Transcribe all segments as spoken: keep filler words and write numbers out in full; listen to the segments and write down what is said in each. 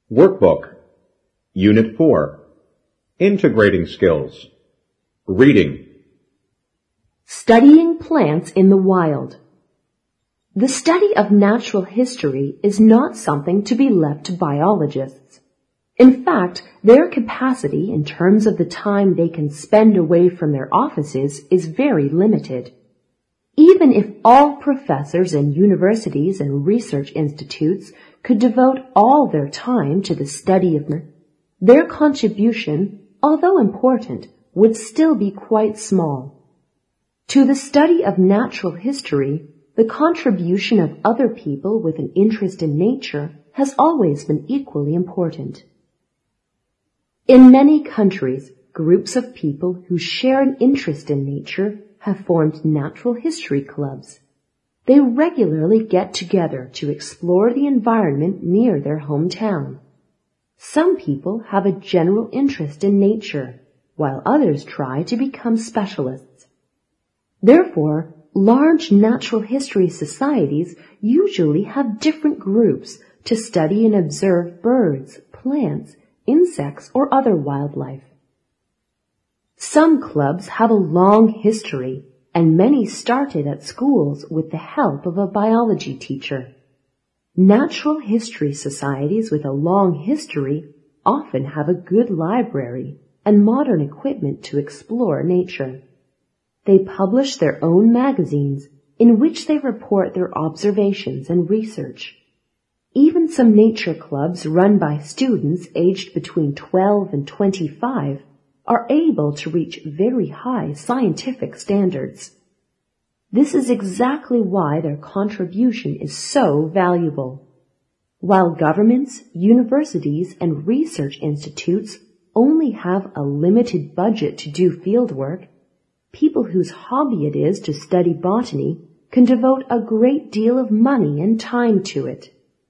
Workbook, Unit four, Integrating Skills, Reading. Studying plants in the wild. The study of natural history is not something to be left to biologists. In fact, their capacity in terms of the time they can spend away from their offices is very limited. Even if all professors in universities and research institutes could devote all their time to the study of them, their contribution, although important, would still be quite small. To the study of natural history, the contribution of other people with an interest in nature has always been equally important. In many countries, groups of people who share an interest in nature have formed natural history clubs. They regularly get together to explore the environment near their hometown. Some people have a general interest in nature, while others try to become specialists. Therefore, large natural history societies usually have different groups to study and observe birds, plants, insects, or other wildlife. Some clubs have a long history, and many started at schools with the help of a biology teacher. Natural history societies with a long history often have a good library and modern equipment to explore nature. They publish their own magazines in which they report their observations and research. Even some nature clubs run by students aged between twelve and twenty-five are able to reach very high scientific standards. This is exactly why their contribution is so valuable. While governments, universities, and research institutes only have a limited budget to do fieldwork, people whose hobby it is to study botany can devote a great deal of money and time to it.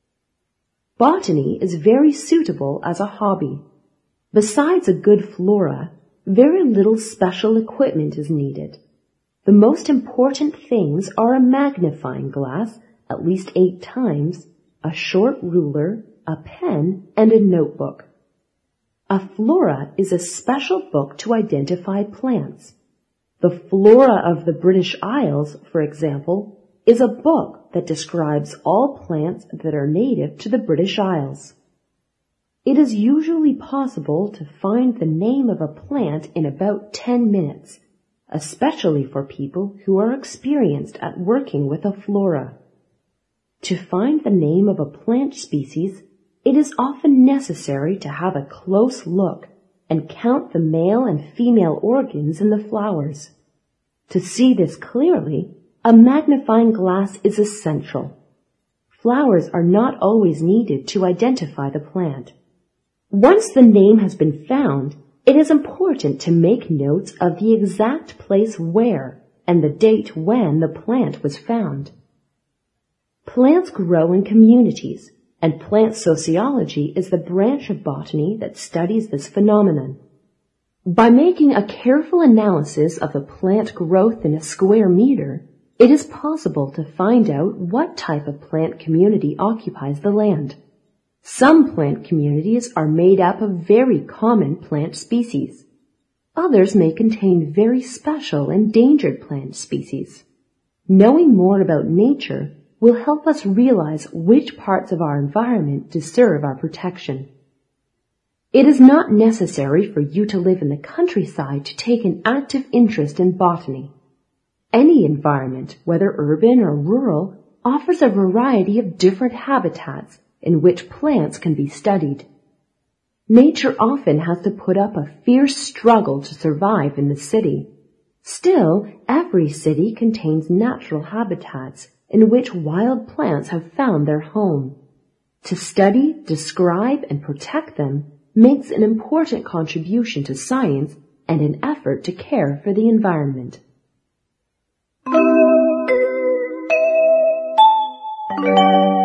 Botany is very suitable as a hobby. Besides a good flora, very little special equipment is needed. The most important things are a magnifying glass, at least eight times, a short ruler, a pen, and a notebook. A flora is a special book to identify plants. The Flora of the British Isles, for example, is a book that describes all plants that are native to the British Isles. It is usually possible to find the name of a plant in about ten minutes, especially for people who are experienced at working with a flora. To find the name of a plant species, it is often necessary to have a close look and count the male and female organs in the flowers. To see this clearly, a magnifying glass is essential. Flowers are not always needed to identify the plant. Once the name has been found, it is important to make notes of the exact place where and the date when the plant was found. Plants grow in communities, and plant sociology is the branch of botany that studies this phenomenon. By making a careful analysis of the plant growth in a square meter, it is possible to find out what type of plant community occupies the land. Some plant communities are made up of very common plant species. Others may contain very special endangered plant species. Knowing more about nature will help us realize which parts of our environment deserve our protection. It is not necessary for you to live in the countryside to take an active interest in botany. Any environment, whether urban or rural, offers a variety of different habitats in which plants can be studied. Nature often has to put up a fierce struggle to survive in the city. Still, every city contains natural habitats in which wild plants have found their home. To study, describe, and protect them makes an important contribution to science and an effort to care for the environment. Thank you.